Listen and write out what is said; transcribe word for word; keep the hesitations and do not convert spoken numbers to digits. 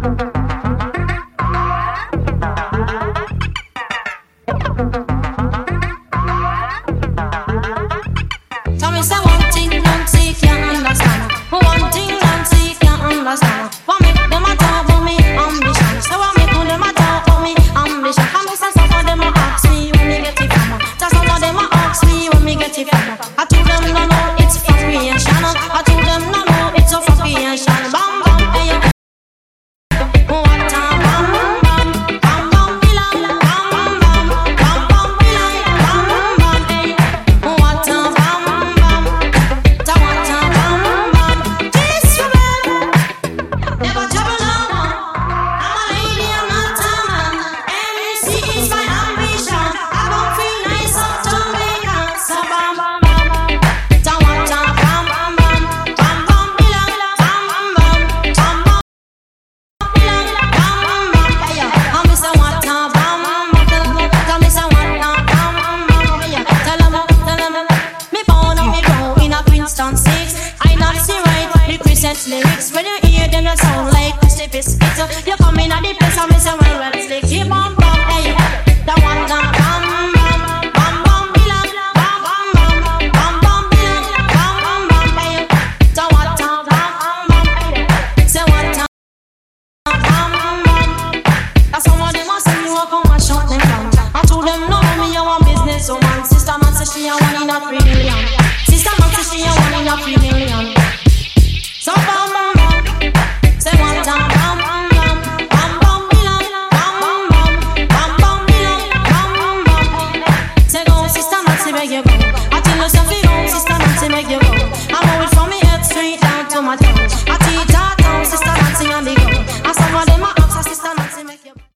Lyrics, when you hear them, you sound like crispy biscuits. You come in at the place and me say, well, well, slick, keep on, bum, hey, that one, that